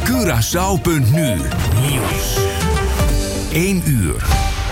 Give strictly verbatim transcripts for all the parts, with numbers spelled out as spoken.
Curaçao punt nu. Nieuws. één uur.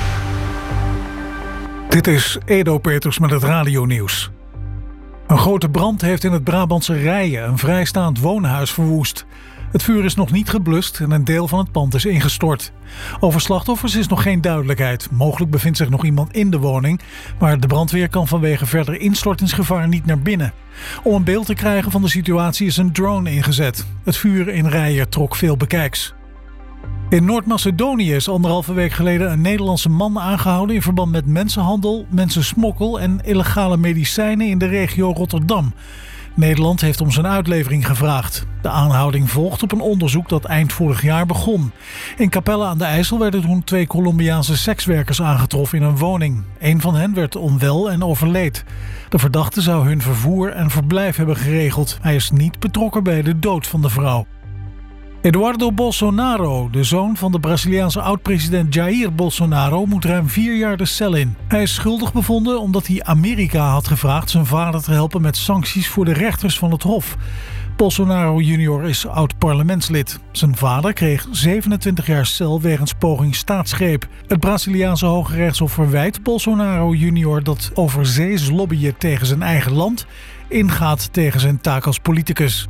Dit is Edo Peters met het radionieuws. Een grote brand heeft in het Brabantse Rijen een vrijstaand woonhuis verwoest. Het vuur is nog niet geblust en een deel van het pand is ingestort. Over slachtoffers is nog geen duidelijkheid. Mogelijk bevindt zich nog iemand in de woning, maar de brandweer kan vanwege verder instortingsgevaar niet naar binnen. Om een beeld te krijgen van de situatie is een drone ingezet. Het vuur in Rijen trok veel bekijks. In Noord-Macedonië is anderhalve week geleden een Nederlandse man aangehouden in verband met mensenhandel, mensensmokkel en illegale medicijnen in de regio Rotterdam. Nederland heeft om zijn uitlevering gevraagd. De aanhouding volgt op een onderzoek dat eind vorig jaar begon. In Capelle aan de IJssel werden toen twee Colombiaanse sekswerkers aangetroffen in een woning. Een van hen werd onwel en overleed. De verdachte zou hun vervoer en verblijf hebben geregeld. Hij is niet betrokken bij de dood van de vrouw. Eduardo Bolsonaro, de zoon van de Braziliaanse oud-president Jair Bolsonaro, moet ruim vier jaar de cel in. Hij is schuldig bevonden omdat hij Amerika had gevraagd zijn vader te helpen met sancties voor de rechters van het Hof. Bolsonaro junior is oud-parlementslid. Zijn vader kreeg zevenentwintig jaar cel wegens poging staatsgreep. Het Braziliaanse Hoge Rechtshof verwijt Bolsonaro junior dat overzees lobbyen tegen zijn eigen land ingaat tegen zijn taak als politicus.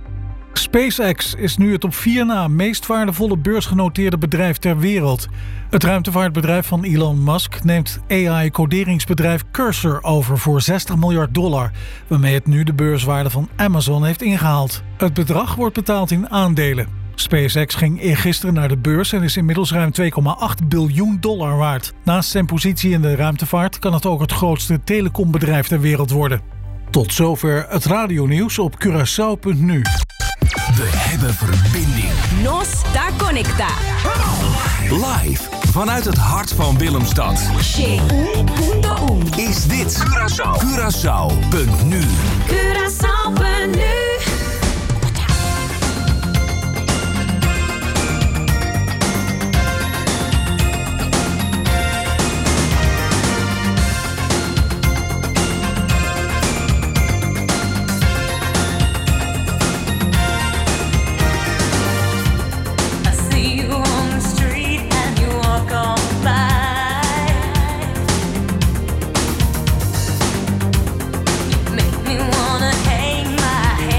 SpaceX is nu het op vier na meest waardevolle beursgenoteerde bedrijf ter wereld. Het ruimtevaartbedrijf van Elon Musk neemt A I-coderingsbedrijf Cursor over voor zestig miljard dollar, waarmee het nu de beurswaarde van Amazon heeft ingehaald. Het bedrag wordt betaald in aandelen. SpaceX ging eergisteren naar de beurs en is inmiddels ruim twee komma acht biljoen dollar waard. Naast zijn positie in de ruimtevaart kan het ook het grootste telecombedrijf ter wereld worden. Tot zover het radionieuws op Curaçao punt nu. We hebben verbinding. Nos está conecta. Live vanuit het hart van Willemstad. Is dit Curaçao. Curaçao punt nu. Curaçao punt nu. Make me wanna hang my head.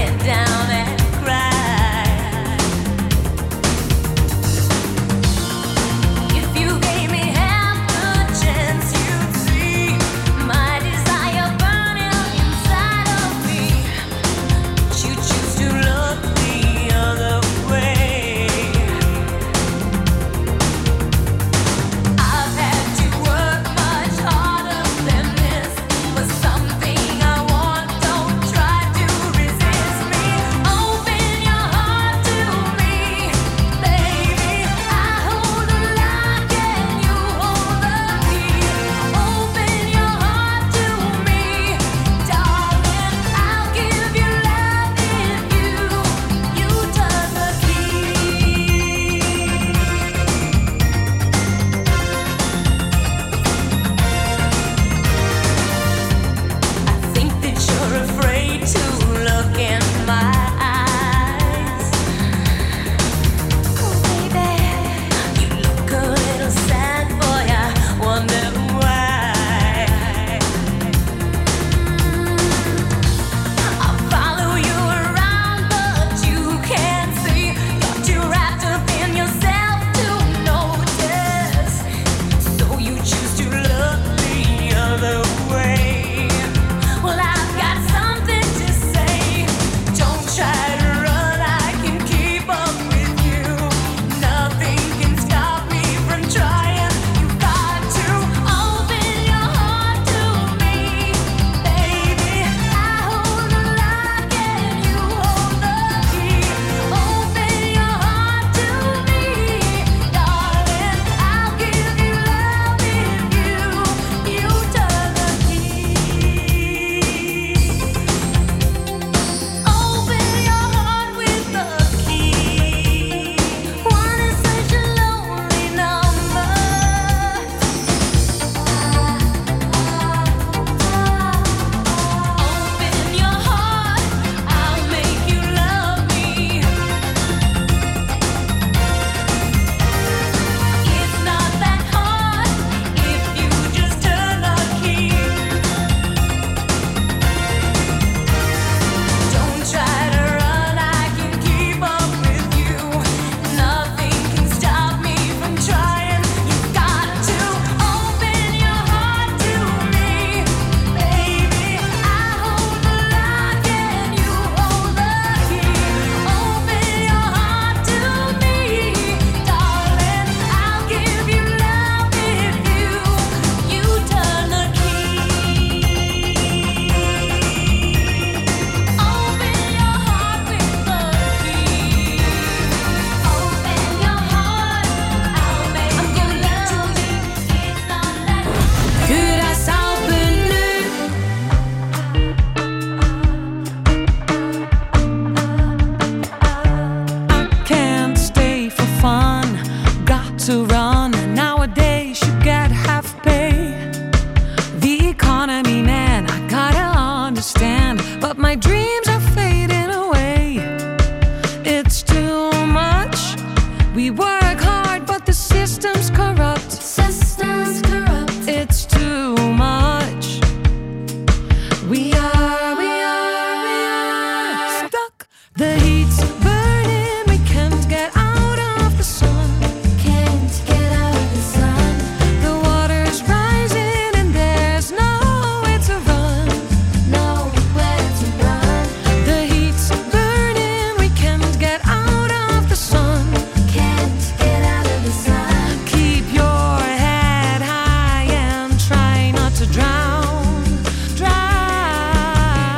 It's too much. We work hard, but the system's corrupt. Systems corrupt. It's too much. We are, we are, we are stuck. The heat's burning, we can't get out of the sun. Can't get out of the sun. The water's rising and there's nowhere to run. Nowhere to run. The heat's burning, we can't get out of the sun. Can't get out of the sun. Keep your head high and try not to drown. Drown.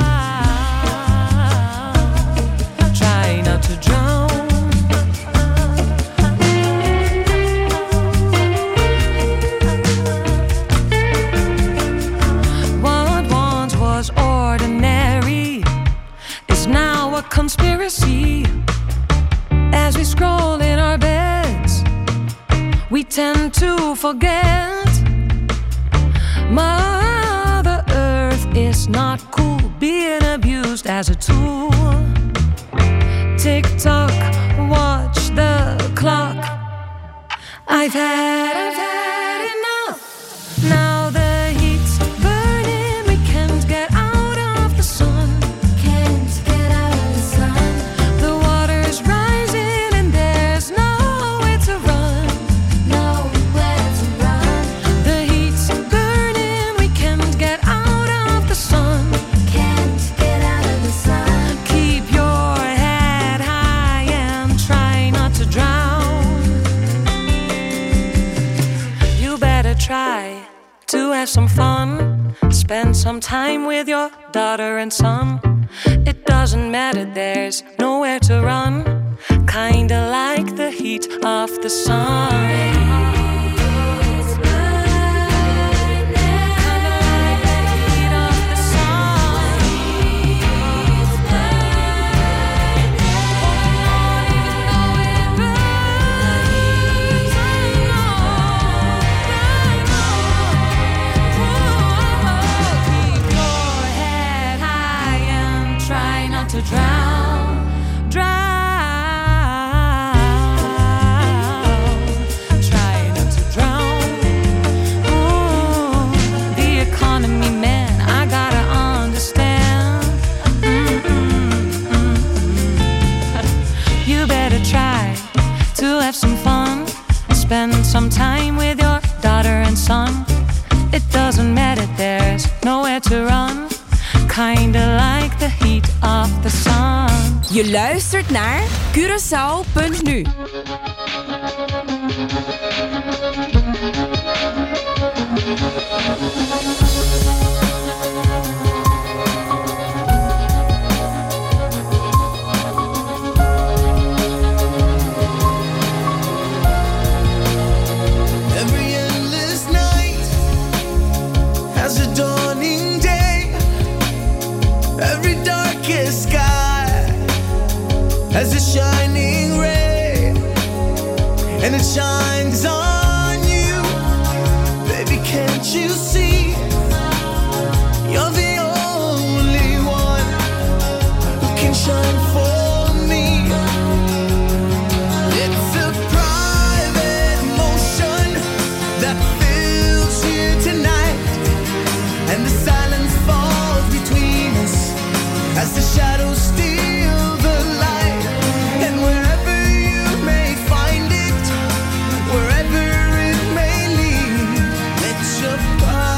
Try not to drown. What once was ordinary is now a conspiracy. As we scroll in our beds, we tend to forget Mother Earth is not cool, being abused as a tool. Tick tock, watch the clock. I've had, I've had enough. Now the heat's burning, we can't get out of the sun. Can't get out of the sun. The water's rising and there's nowhere to run. Nowhere to run. The heat's burning, we can't get out of the sun. Can't get out of the sun. Keep your head high and try not to drown. You better try to have some fun. Spend some time with your daughter and son. It doesn't matter, there's nowhere to run. Kinda like the heat of the sun. To drown, drown, try not to drown. Ooh, the economy, man, I gotta understand. Mm-mm-mm-mm. You better try to have some fun. Spend some time with your daughter and son. It doesn't matter, there's nowhere to run. Kinda like the heat of the sun. Je luistert naar Curaçao punt nu. Every endless night has a dawning day. Every darkest sky has a shining ray, and it shines on you. Baby, can't you see? You're the only one who can shine for me. It's a private motion that fills you tonight, and the silence falls between us as the shadows steal the light. And wherever you may find it, wherever it may lead, let your pride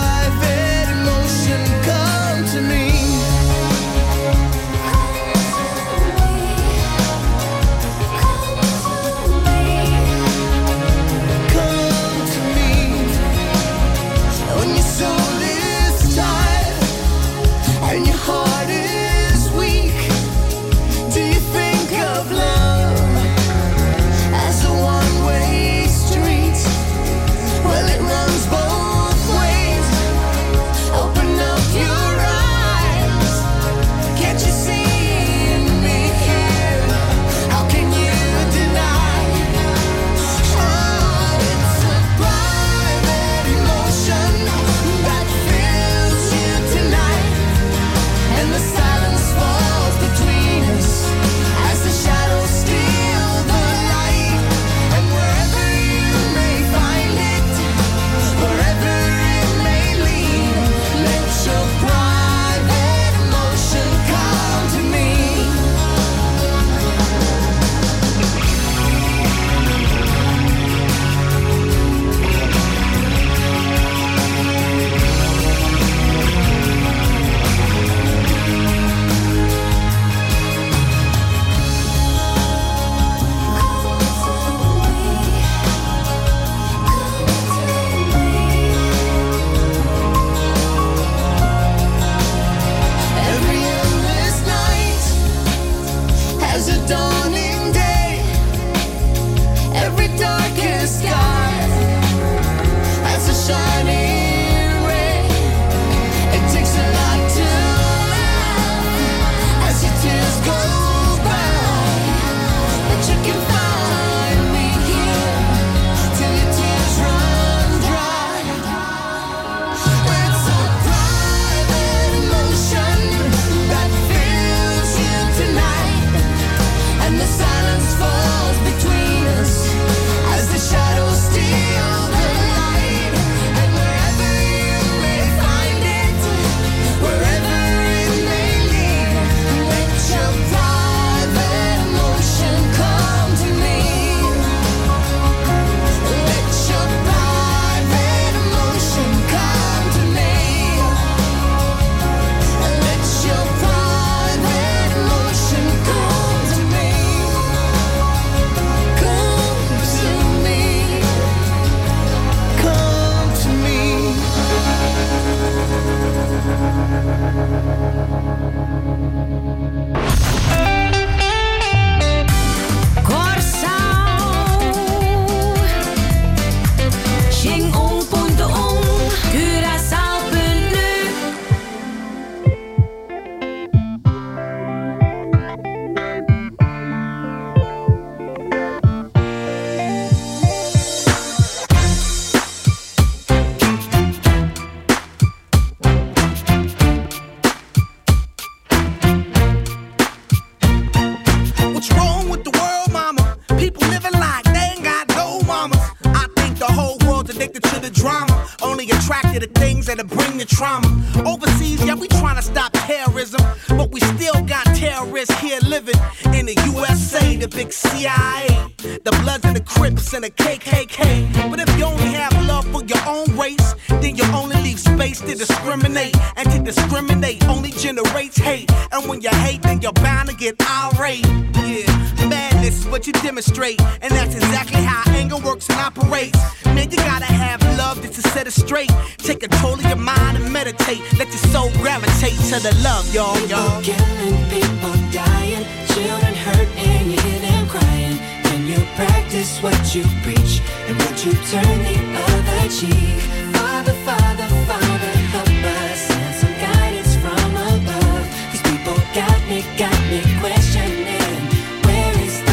drama. Only attracted to things that'll bring the trauma. Overseas, yeah, we trying to stop terrorism, but we still got terrorists here living in the U S A, the big C I A, the Bloods and the Crips and the K K K. But if you only have love for your own race, then you only leave space to discriminate. And to discriminate only generates hate. And when you hate, then you're bound to get irate. Yeah, madness is what you demonstrate, and that's exactly how anger works and operates. Man, you gotta have love just to set it straight. Take control of your mind and meditate. Let your soul gravitate to the love, y'all, y'all. People killing, people dying, children hurt and you hear them crying. When you practice what you preach and what you turn the other cheek. Father, Father, Father, help us, send some guidance from above. These people got me, got me questioning. Where is the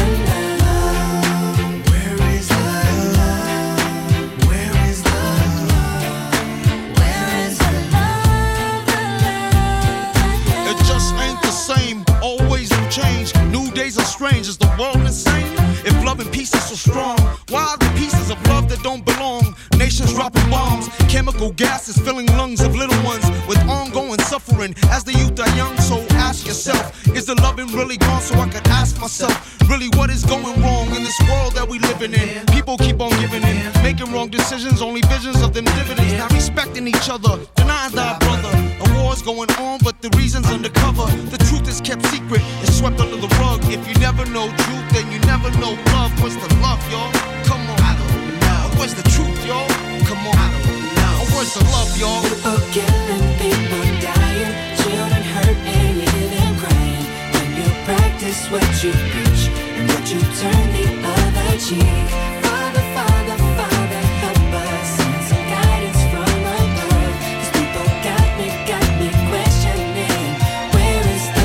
love? Where is the love? Where is the love? Where is the love? The love, the love? It just ain't the same, always new change. New days are strange, is the world insane? If love and peace is so strong, why are the pieces of love that don't belong? Nations dropping bombs, chemical gases filling lungs of little ones with ongoing suffering as the youth are young. So ask yourself, is the loving really gone? So I could ask myself, really what is going wrong in this world that we living in? People keep on giving in, making wrong decisions, only visions of them dividends. Not respecting each other, denying thy brother. A war's going on, but the reason's undercover. The truth is kept secret, it's swept under the rug. If you never know truth, then you never know love. Where's the love, y'all? Come on. I don't know. Where's the truth, y'all? Come on. I don't know. Where's the love, y'all? People killing, people dying, children hurt and you hear them crying. When you practice what you preach and what you turn the other cheek. Father, Father, Father, help us, send some guidance from above. These people got me, got me questioning. Where is the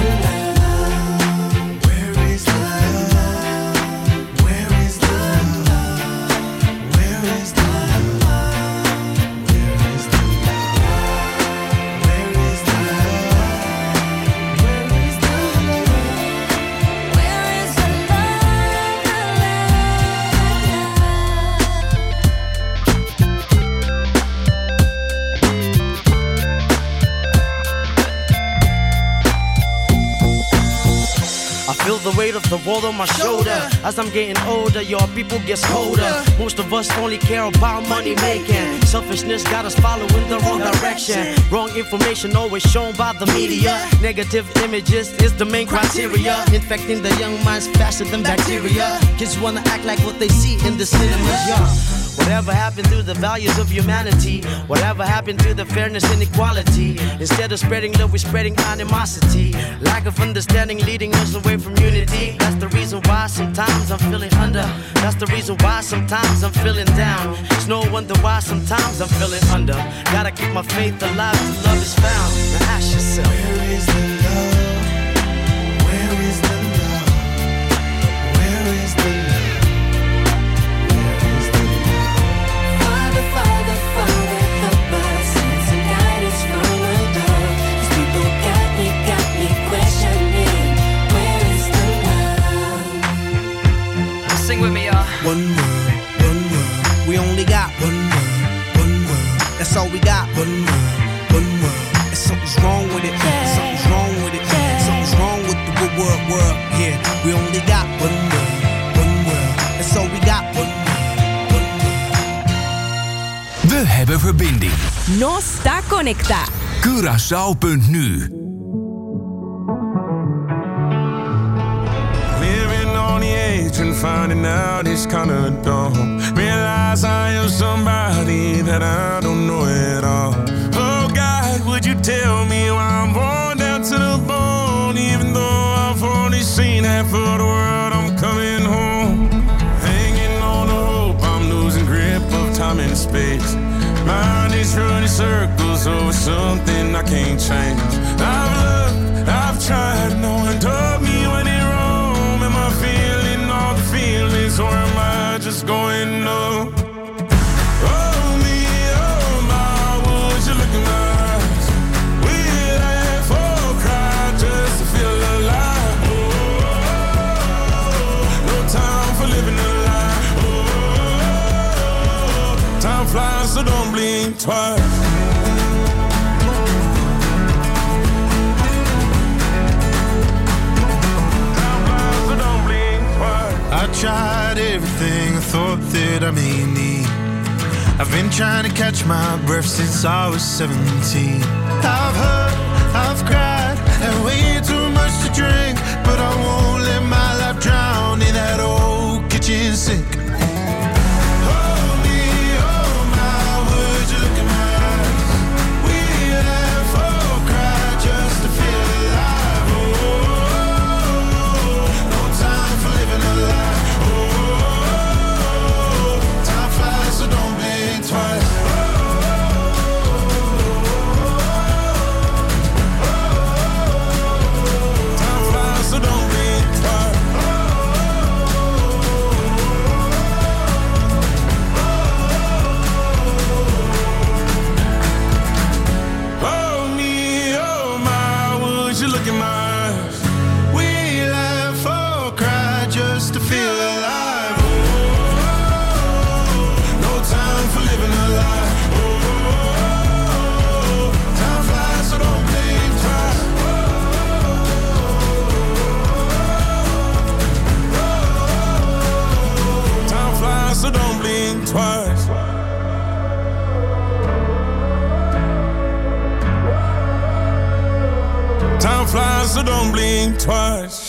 love? Where is the love? Where is the love? Where is the love? I feel the weight of the world on my shoulder. As I'm getting older, your people gets colder. Most of us only care about money making. Selfishness got us following the wrong direction. Wrong information always shown by the media. Negative images is the main criteria. Infecting the young minds faster than bacteria. Kids wanna act like what they see in the cinemas, yeah. Whatever happened to the values of humanity? Whatever happened to the fairness and equality? Instead of spreading love, we're spreading animosity. Lack of understanding leading us away from unity. That's the reason why sometimes I'm feeling under. That's the reason why sometimes I'm feeling down. It's no wonder why sometimes I'm feeling under. Gotta keep my faith alive till love is found. Now ask yourself, where is the love? Where is the love? Where is the love? Father, Father, help us, send some guidance from above. These people got me, got me questioning. Where is the love? sing with me, y'all. One world, one world. We only got one world, one world. That's all we got. One world, one world. And something's wrong with it. Yeah. Something's wrong with it. Yeah. Something's wrong with the good world, world. Yeah, we only got one world, one world. That's all we got. One world. We hebben verbinding. Nostra Conecta. Curaçao punt nu. Living on the edge and finding out it's kinda dumb. Realize I am somebody that I don't know at all. Oh God, would you tell me why I'm born down to the bone? Even though I've only seen half of the world, I'm coming home. Hanging on the hope, I'm losing grip of time and space. Mind is running circles over something I can't change. I've looked, I've tried, no one told me when it wrong. Am I feeling all the feelings or am I just going numb? Oh me, oh my, would you look in my eyes? We'd have full cry just to feel alive. Oh, no time for living a lie. Oh, time flies so don't blink twice. I tried everything I thought that I may need. I've been trying to catch my breath since I was seventeen. I've hurt, I've cried, and way too much to drink, but I won't let my life drown in that old kitchen sink. Hold me, hold my words, you look in my eyes. We laugh or cry just to feel alive. Oh, no time for living a lie. So don't blink twice. Time flies, so don't blink twice. Hold me, oh my, would you look in my eyes? We laugh or cry just to feel alive. Time for living a lie. Oh, time flies, so don't blink twice. Time flies, so don't blink twice. Time flies, so don't blink twice.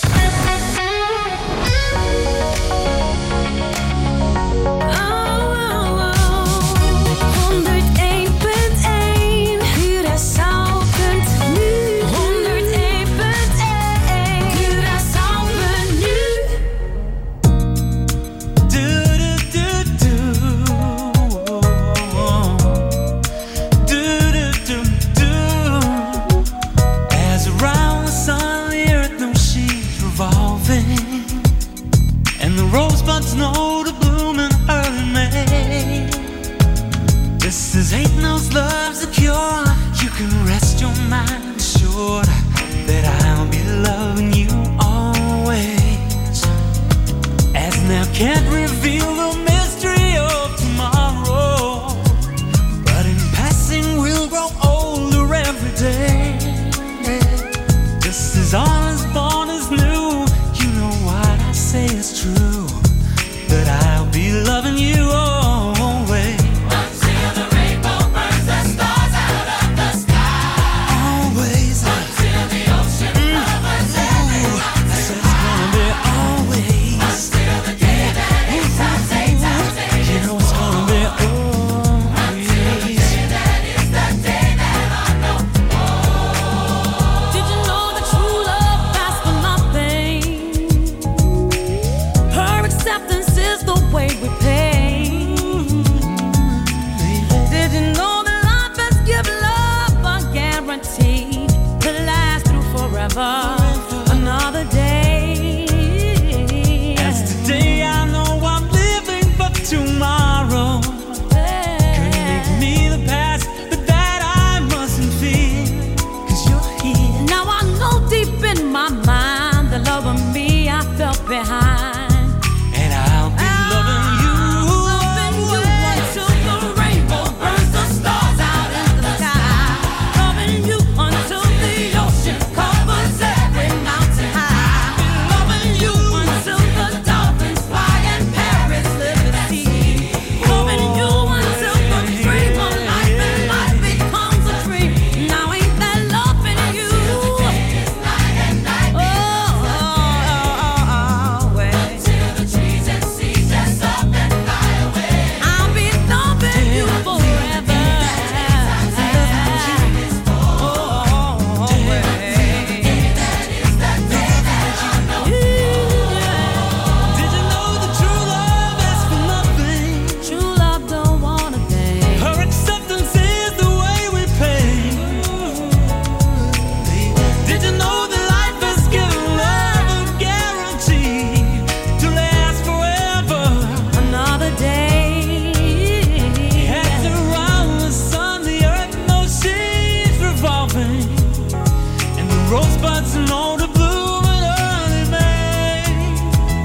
Know the bloom in early May. This is ain't no love secure. You can rest your mind assured that I'll be loving you always. As now can't reveal the mystery of tomorrow, but in passing we'll grow older every day. Just as all is born is new, you know what I say is true. That I'll be loving you always. Until the rainbow burns the stars out of the sky. Always. Until the ocean covers every mountain. That's what it's gonna be always. Until the day that eight times eight times eight. You know it's gonna be always. Until the day that is the day that I know. Oh. Did you know that true love lasts for nothing? Her acceptance is the way we pay. Did you know that life has given love a guarantee to last through forever? Another day. As today I know I'm living, but tomorrow could make me the past, but that I mustn't fear, 'cause you're here. Now I know deep in my mind the love of me I felt behind.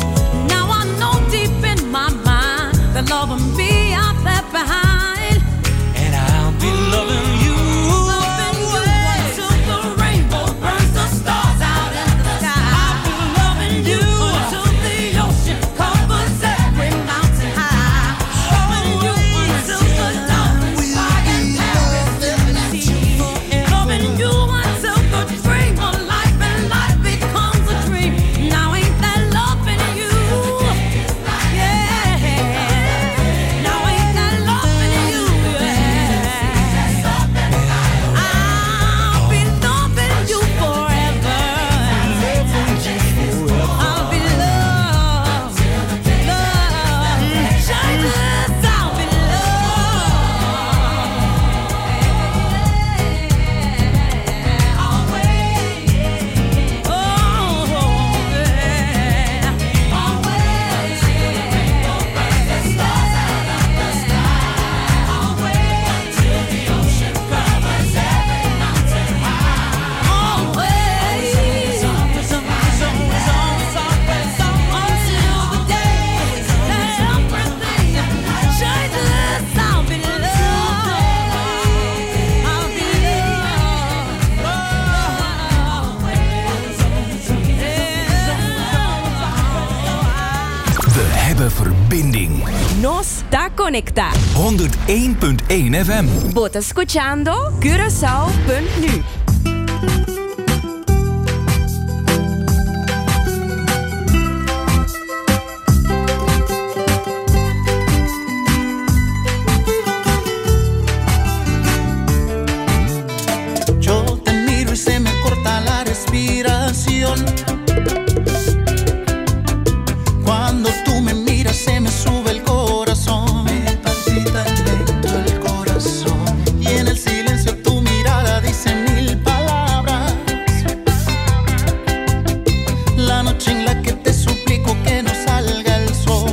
Love of me, I left behind. hebben verbinding. Nos está conecta. honderdéén komma één F M. Vos escuchando Curaçao punt nu. Yo te miro y se me corta la respiración. Cuando tú me miras se me sube el corazón. Me palpita dentro el corazón. Y en el silencio tu mirada dice mil palabras. La noche en la que te suplico que no salga el sol.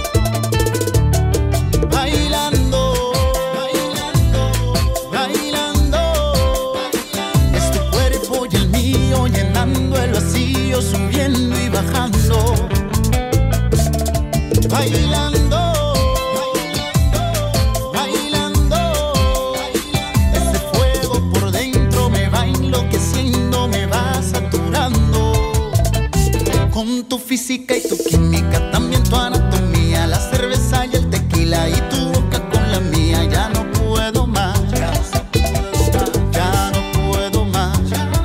Bailando, bailando, bailando. Es tu cuerpo y el mío llenando el vacío, subiendo y bajando. Bailando, bailando, bailando. Ese fuego por dentro me va enloqueciendo, me va saturando. Con tu física y tu química, también tu anatomía, la cerveza y el tequila y tu boca con la mía. Ya no puedo más, ya no puedo más.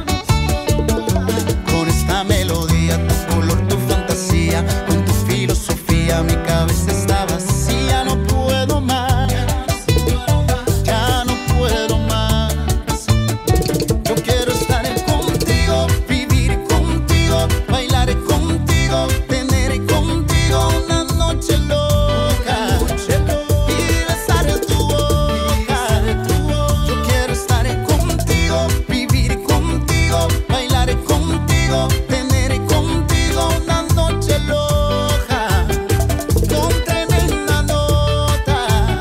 Con esta melodía, tu color, tu fantasía, con tu filosofía, mi cabeza está vacía. No puedo más, ya no puedo más. Yo quiero estar contigo, vivir contigo, bailar contigo, tener contigo una noche loca y besar tu boca. Yo quiero estar contigo, vivir contigo, bailar contigo, tener contigo una noche loca con tremenda nota.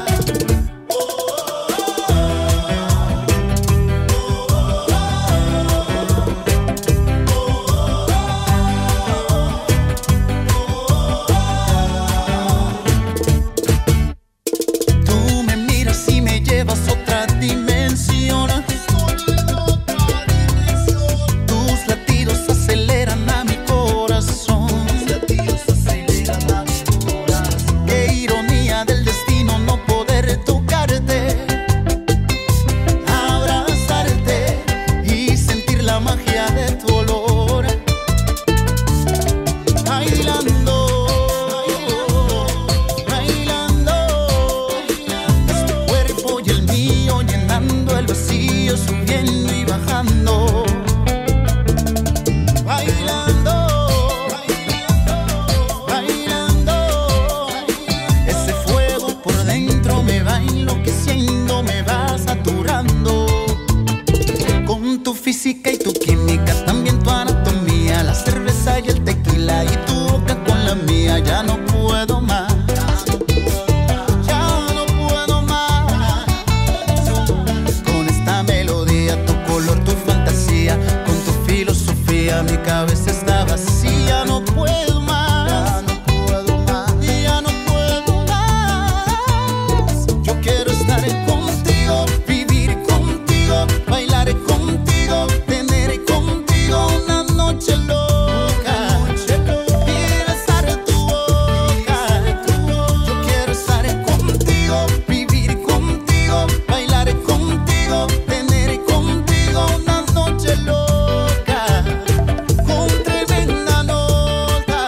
Tú me miras y me llevas a otra dimensión. Tus latidos aceleran a mi corazón. Qué ironía del destino no poder tocarte, abrazarte y sentir la magia de tu olor. Bailando, bailando. Es tu cuerpo y el mío llenando el vacío, subiendo y bajando. Bailando, bailando. Ese fuego por dentro me va enloqueciendo, me va saturando. Con tu física y tu química, también tu anatomía, la cerveza y el tequila y tu boca con la mía. Ya no puedo más, ya no puedo más. Con esta melodía, tu color, tu fantasía, con tu filosofía, mi cabeza está vacía. No puedo más, ya no puedo más, ya no puedo más. Yo quiero estar contigo, vivir contigo, bailar contigo, tener contigo una noche loca y besar tu boca. Yo quiero estar contigo, vivir contigo, bailar contigo, tener contigo una noche loca con tremenda nota.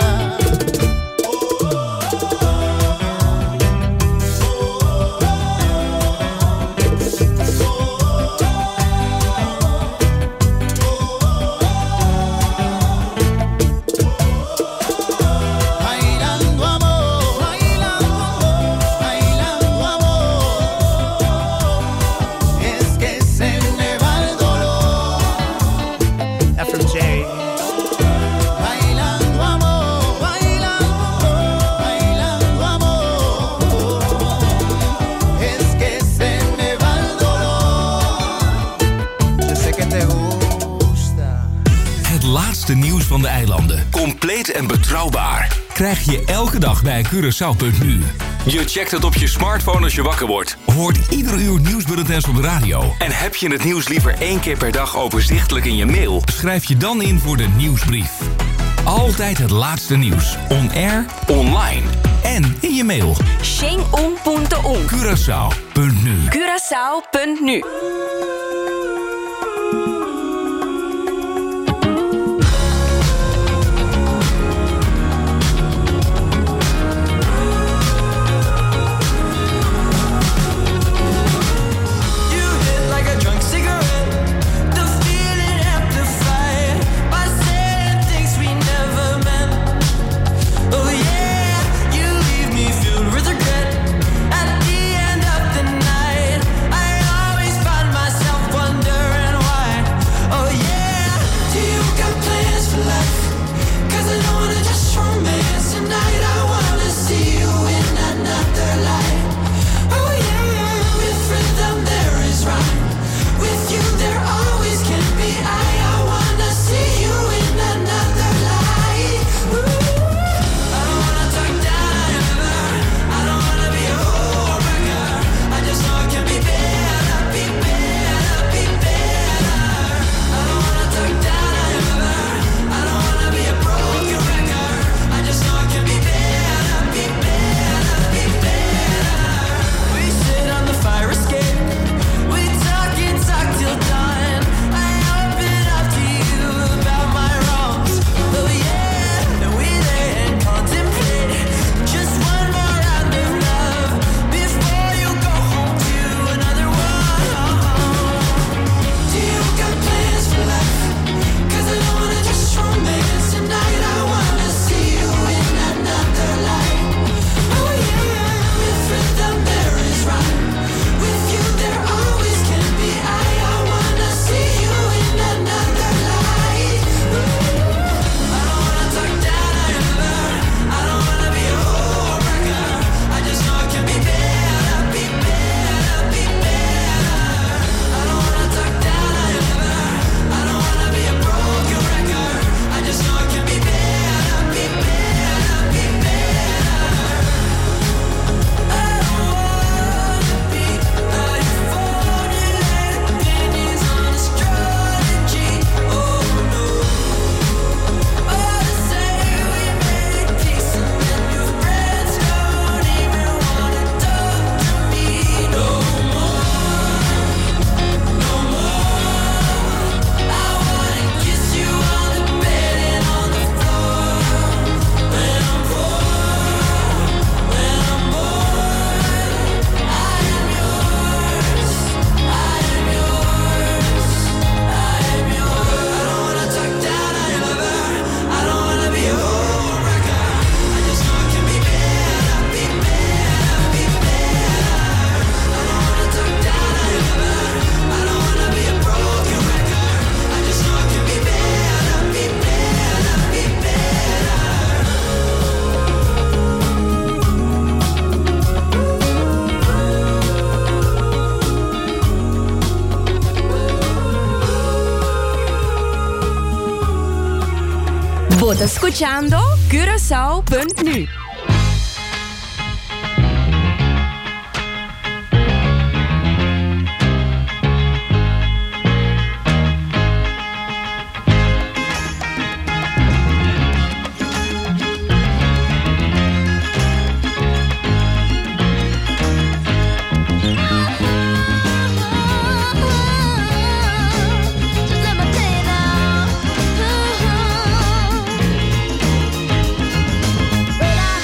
Bailando amor, bailando, bailando amor. Es que se me va el dolor. F M J. Bailando amor, bailando, bailando amor. Es que se me va el dolor. Yo sé que te gusta. Het laatste nieuws van de eilanden. Compleet en betrouwbaar. Krijg je elke dag bij Curaçao punt nu. Je checkt het op je smartphone als je wakker wordt. Hoort ieder uur nieuwsbulletins op de radio. En heb je het nieuws liever één keer per dag overzichtelijk in je mail? Schrijf je dan in voor de nieuwsbrief. Altijd het laatste nieuws. On air, online en in je mail. Sheng ong punt ong. Curaçao punt nu. Curaçao punt nu. Estás escuchando Curaçao punt nu. But I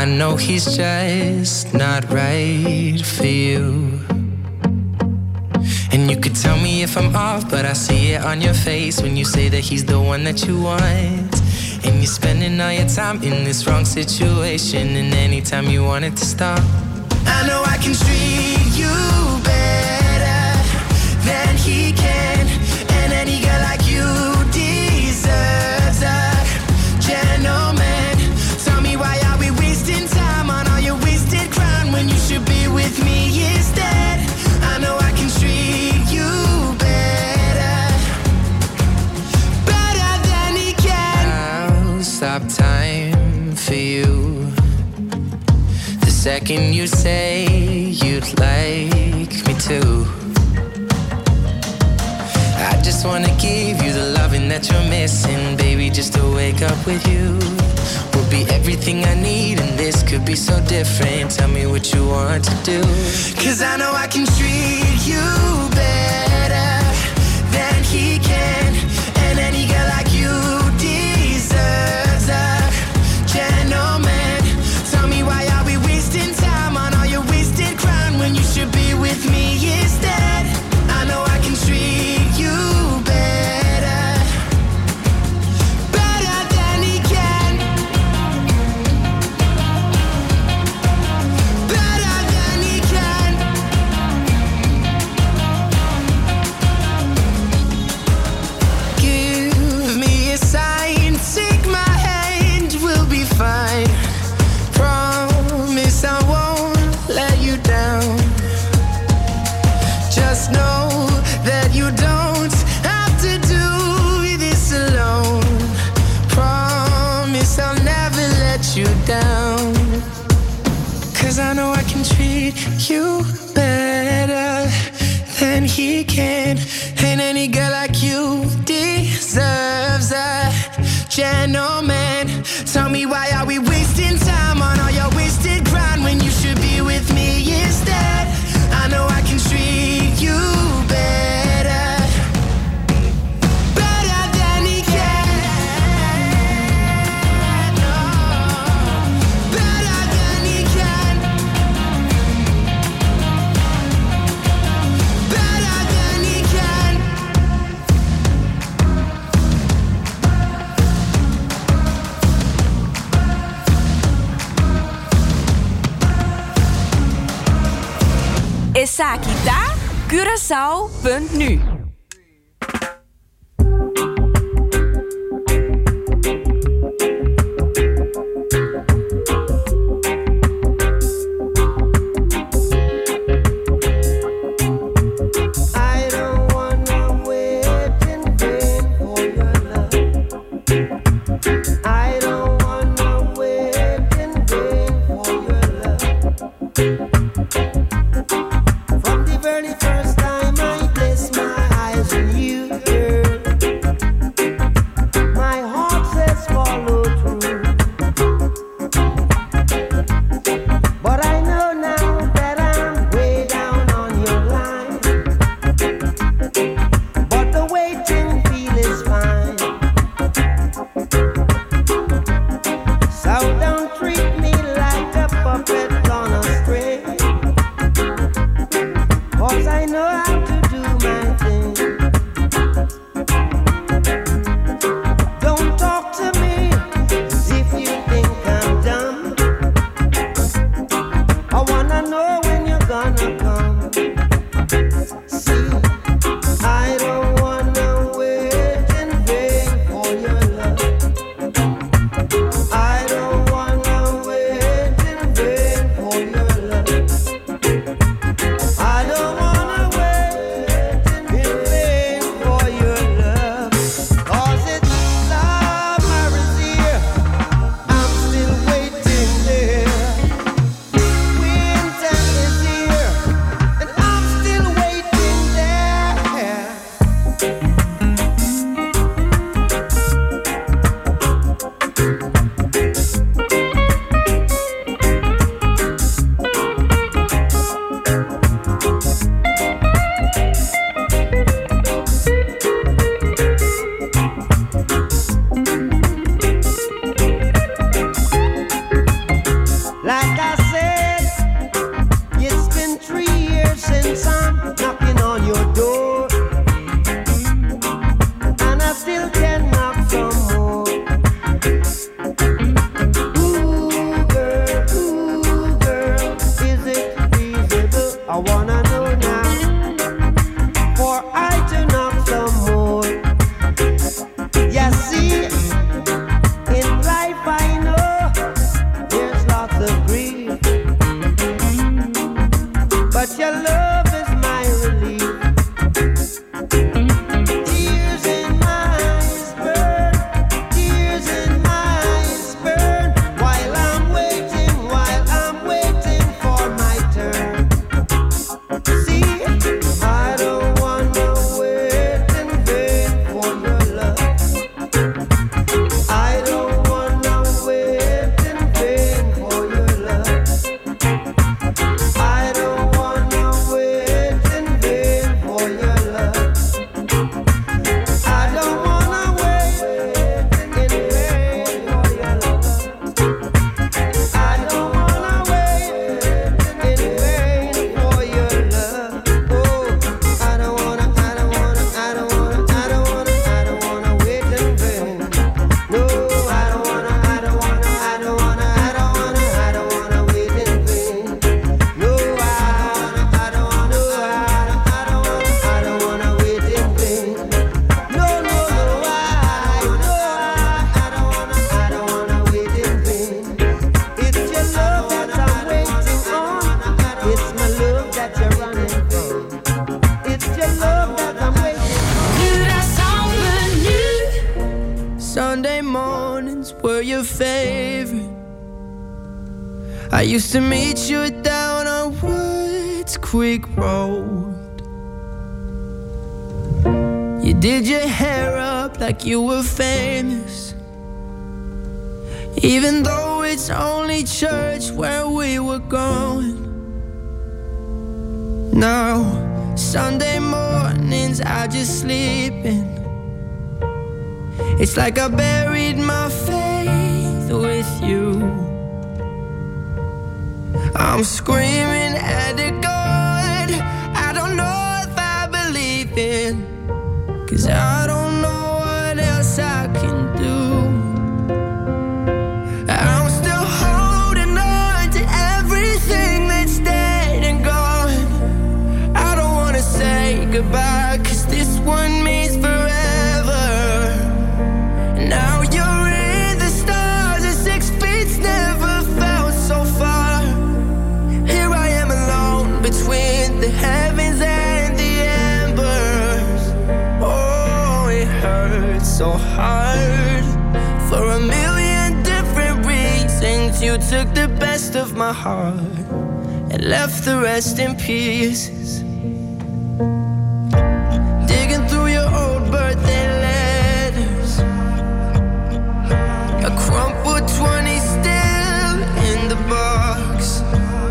I know he's just not right for you. And you could tell me if I'm off, but I see it on your face when you say that he's the one that you want. And you're spending all your time in this wrong situation, and anytime you want it to stop, I know I can treat you better than he can, and any girl like you deserves a gentleman. Tell me, why are we wasting time on all your wasted crown when you should be with me instead? I know I can treat you better, better than he can. I'll stop time for you the second you say you'd like me to. I just wanna give you the loving that you're missing, baby, just to wake up with you will be everything I need, and this could be so different. Tell me what you want to do, 'cause I know I can treat you better than he can, and any girl like you deserves a gentleman. Tell me, why are we wasting time on all your wasted crown when you should be with me instead? I know I can treat you better, better than he can, better than he can. Give me a sign, take my hand, we'll be fine. Promise I won't let you down. Just know that you don't have to do this alone. Promise I'll never let you down, 'cause I know I can treat you better than he can, and any girl like you deserves a gentleman. Tell me, why are we wasting time on all your wasted grind when you should be with me instead? I know I can treat you better, better than he can. No, better than he can, better than he can. Essa aqui tá Curaçao punt nu. I don't wanna wait in vain for your love. I don't wanna wait in vain for your love. From the very first time I place my roads were your favorite. I used to meet you down on Woods Creek Road. You did your hair up like you were famous, even though it's only church where we were going. Now, Sunday mornings I just sleep in. It's like I buried my faith with you. I'm screaming at a God I don't know if I believe in, 'cause I don't know what else I can do. I'm still holding on to everything that's dead and gone. I don't wanna say goodbye, 'cause this one means forever. Now you're in the stars and six feet's never felt so far. Here I am alone between the heavens and the embers. Oh, it hurts so hard. For a million different reasons, you took the best of my heart and left the rest in pieces. Digging through your old birthday letters, a crumpled twenty still in the box.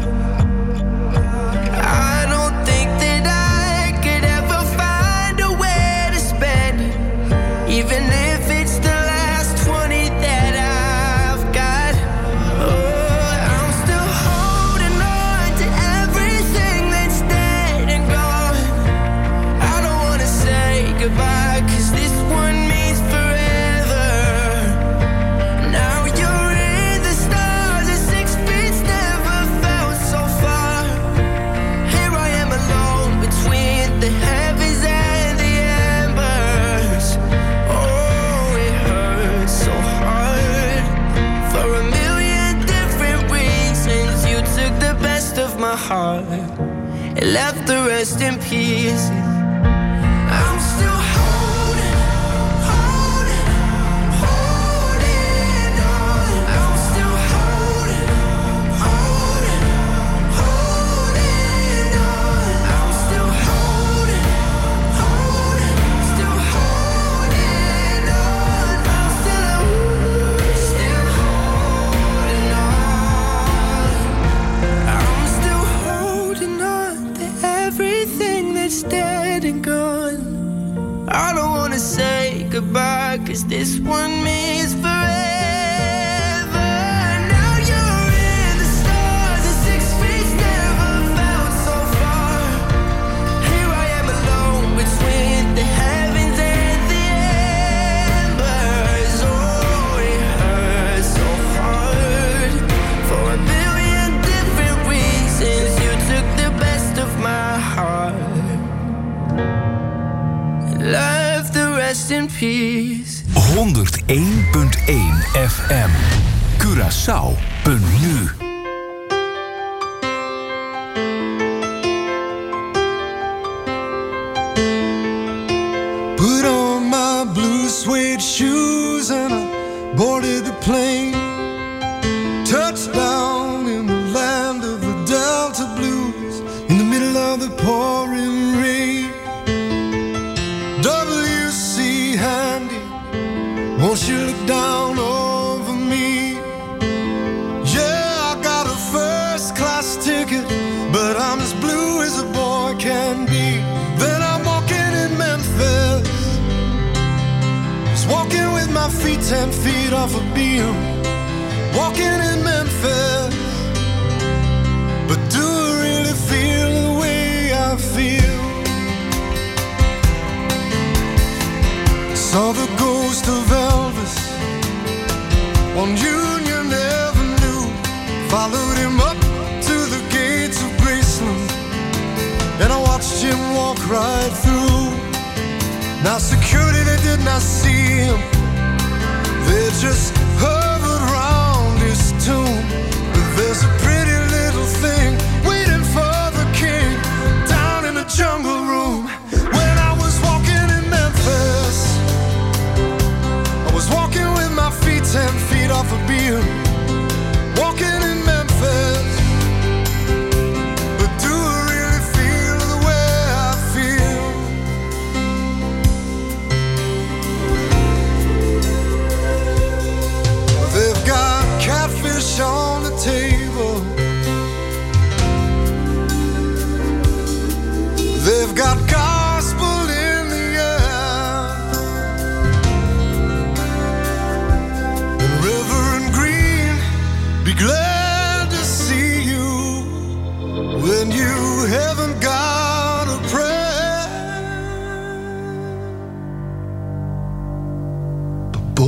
I don't think that I could ever find a way to spend it, even if it's the last twenty that I've got. Oh, I'm still holding on to everything that's dead and gone. I don't wanna say goodbye, 'cause this one means forever. Now you're in the stars and six feet's never felt so far. Here I am alone between the heavens and the embers. Oh, it hurts so hard. For a million different reasons, you took the best of my heart and left the rest in pieces. I'm still holding, holding, holding on. I'm still holding, holding, holding on. I'm still holding, holding, still holding on. I'm still, still holding on. I'm still holding on to everything that's dead and gone. I don't wanna say goodbye, 'cause this one means forever. Now you're in the stars and six feet never felt so far. Here I am alone between the heavens and the embers. Oh, it hurts so hard. For a billion different reasons, you took the best of my heart, left the rest in peace. honderdéén punt één F M Curaçao.nu. Put on my blue suede shoes and I boarded the plane. Touched down in the land of the Delta Blues, in the middle of the pouring rain. W C Handy, won't you look down over me? Yeah, I got a first class ticket, but I'm as blue as a boy can be. Then I'm walking in Memphis, just walking with my feet ten feet off a beam. Walking in Memphis, but do I really feel the way I feel? Saw the ghost of Elvis on Union Avenue. Followed him up to the gates of Graceland, and I watched him walk right through. Now security, they did not see him, they just hovered round his tomb. But there's a pretty little thing waiting for the king down in the jungle room. When I was walking in Memphis, I was walking with my feet ten feet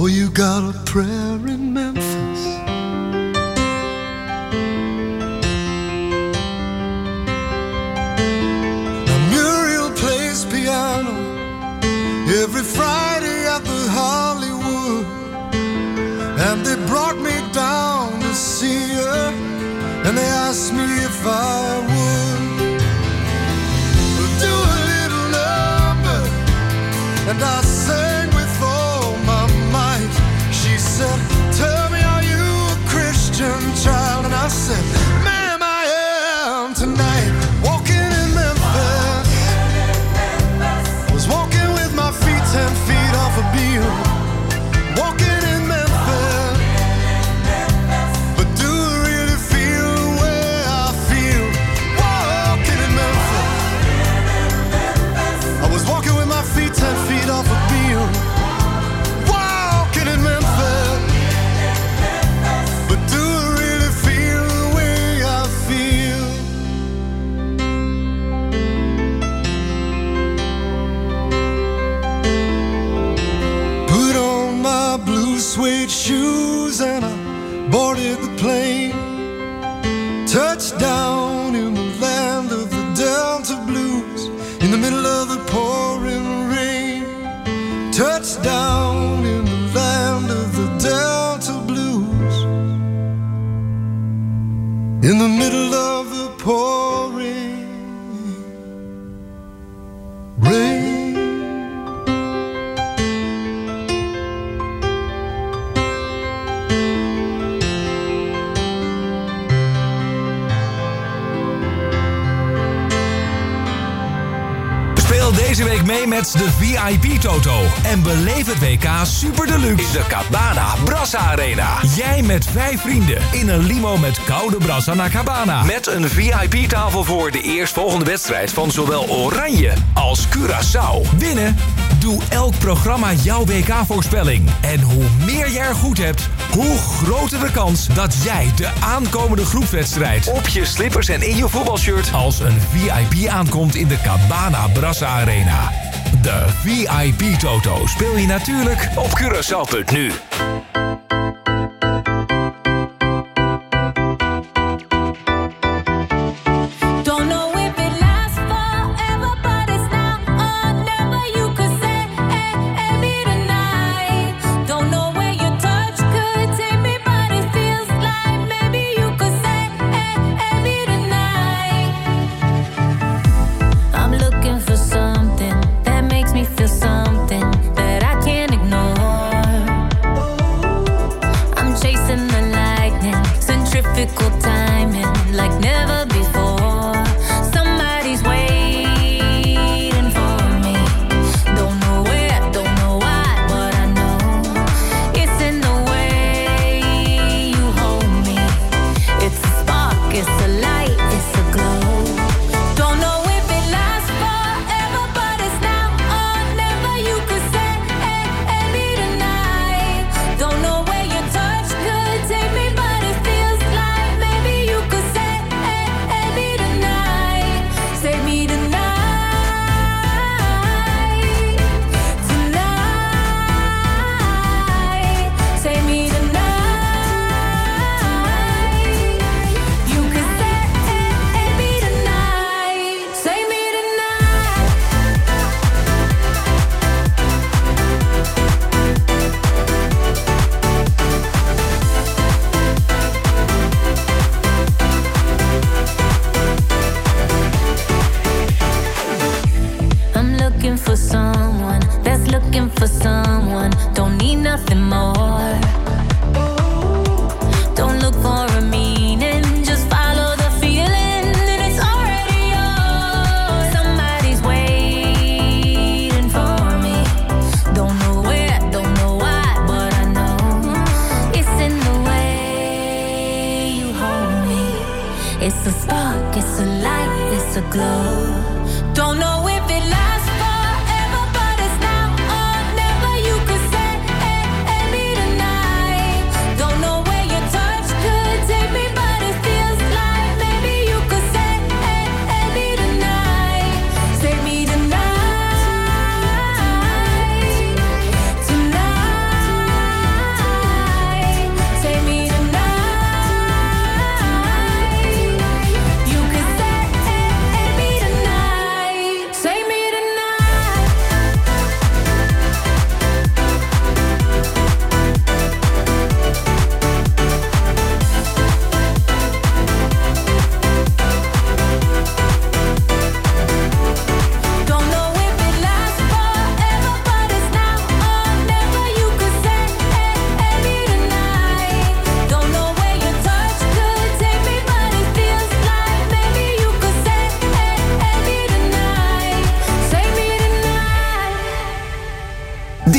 Oh, you got a prayer in Memphis. Now Muriel plays piano every Friday at the Hollywood, and they brought me down to see her, and they asked me if I would do a little number, and I sang with all my might. She said, tell me, are you a Christian child? And I said, ma'am, I am tonight. Walking in Memphis, was walking with my feet ten feet off a beam. Walking in Memphis, but do I really feel the way I feel? Walking in Memphis, I was walking with my feet ten feet off a beam. Walking in Memphis, but do I really feel the way I feel? Put on my blue suede shoes and I boarded the plane. Touched down in the land of the Delta Blues, in the middle of the pouring rain. Touched down in the land of the Delta Blues, in the middle of the pouring rain. Speel deze week mee met de V I P Toto en beleef het W K Super Deluxe in de Cabana Brassa Arena. Jij met vijf vrienden in een limo met koude brassa naar Cabana. Met een V I P tafel voor de eerstvolgende wedstrijd van zowel Oranje als Curaçao. Winnen? Doe elk programma jouw W K-voorspelling. En hoe meer jij er goed hebt, hoe groter de kans dat jij de aankomende groepswedstrijd op je slippers en in je voetbalshirt als een V I P aankomt in de Cabana Brassa Arena. De V I P Toto speel je natuurlijk op Curaçao punt nu. Don't know if it lasts forever, but it's now or never. You could say, hey, hey, be tonight. Don't know where your touch could take me, but it feels like maybe you could say, hey, hey, be tonight. I'm looking for something that makes me feel something that I can't ignore.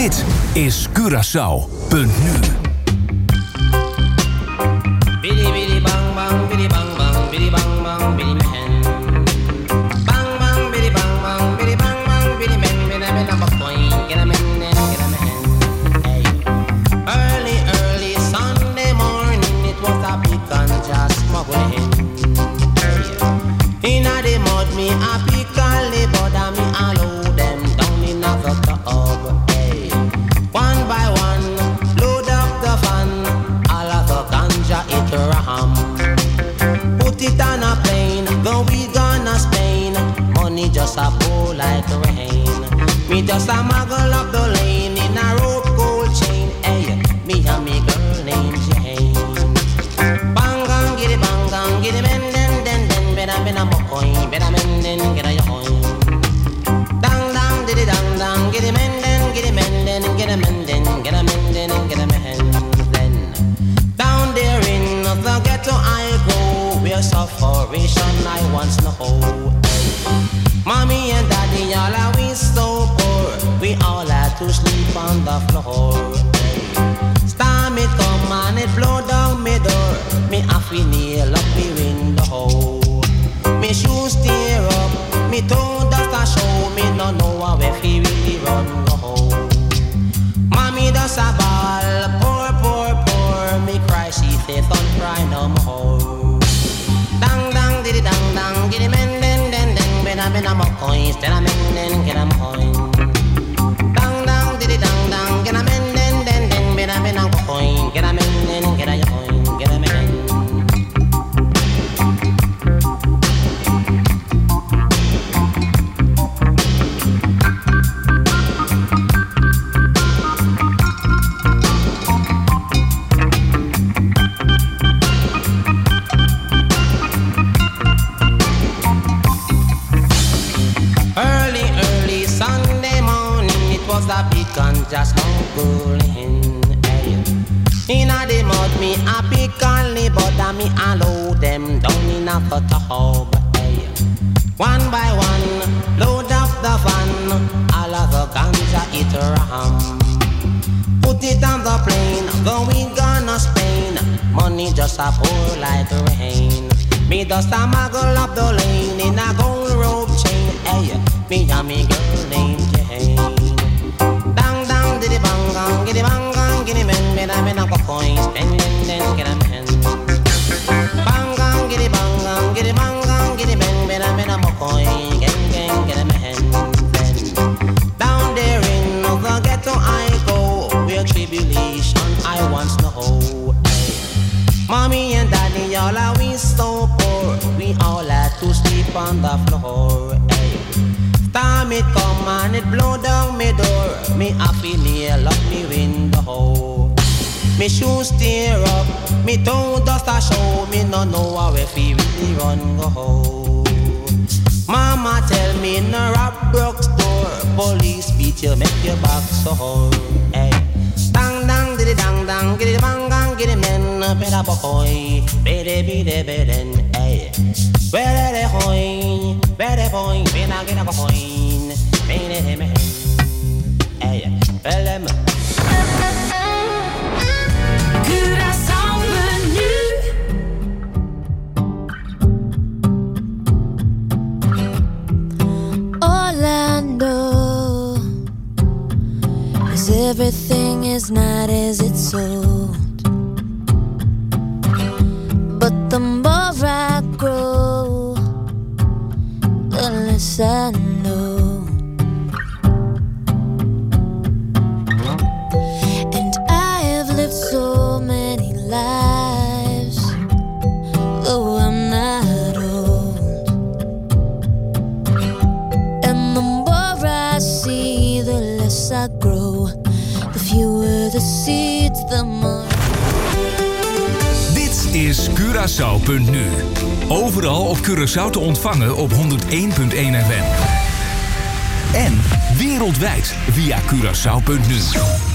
Dit is Curaçao punt nu. Biddy biddy bang bang, biddy bang bang, biddy bang bang, biddy man. Bang bang, biddy bang bang, biddy bang bang, biddy man. Biddy man, I'm a coin, get a man, get a man. Hey, early early Sunday morning, it was a big ganja smuggling. Hey, inna the mud me a pick and lay, but a me allow them down in a the tub. Hey, one by one, load up the fan, all of the ganja it ram. Put it on a plane, go we gonna Spain. Money just a pour like rain. Me just a muggle up the lane in a rope gold chain. Hey, me and me girl named Jane. Bang gang, get it bang gang, get it men den den den. Better men a mo coin, better men den get a your coin. Dang dang, did it dang dang, get it men den, get it men den, get a men den, get a men den, get a men den. Down there in the ghetto I go, where sufferation I once know. Mommy and daddy all are we so poor, we all had to sleep on the floor. Storm it come and it blow down me door, me have to nail up me window. Me shoes tear up, me toe dust a show, me no know how if he really run go. Mommy does a ball, poor, poor, poor, me cry, she say don't cry no more. Dang, dang, diddy, dang, dang, giddy, men, den, den, den, ben, a, ben, a, mo, coins, den, a, men, den, get a, coin. Dang, dang, diddy, dang, dang, get a, men, den, den, den, ben, a, ben, a, coin, get a, men, den, get a, coin, get a, men. A big ganja smuggling, hey. Inna the mud me a pick and lay, but a me allow them down in a tub, hey. One by one, load up the van, all of the ganja it ram. Put it on the plane, go we gonna Spain. Money just a pour like rain. Me just a muggle up the lane in a gold rope chain, hey. Me and me girl named Jane. Giddy bang gang, giddy bang gang, giddy men, men a men a go coins, den den den, get a men. Bang gang, giddy bang gang, giddy bang gang, giddy men, men a men a mo coin, gang gang, get a men. Then down there in the ghetto I go, where tribulation I once know. Hey. Mommy and daddy all are we so poor, we all had to sleep on the floor. Hey. Time it come and it blow down me door, me have to nail up me window. Me shoes tear up, me toe dust a show, me no know how if he really run go. Mama tell me no rob broke store, police beat you make your back sore. Hey, dang dang diddy dang dang, giddy bang gang, giddy men, better boy, better be the better. Hey, where the coin, where the coin, when I get a coin, better him. Hey, well them. Curaçao menu. Orlando is everything is not as it's sold. But the more I grow, the less I know. And I have lived so many lives, though I'm not old. And the more I see, the less I grow. The fewer the seeds, the more. Is Curaçao punt nu. Overal op Curaçao te ontvangen op honderd één punt één F M. En wereldwijd via Curaçao punt nu.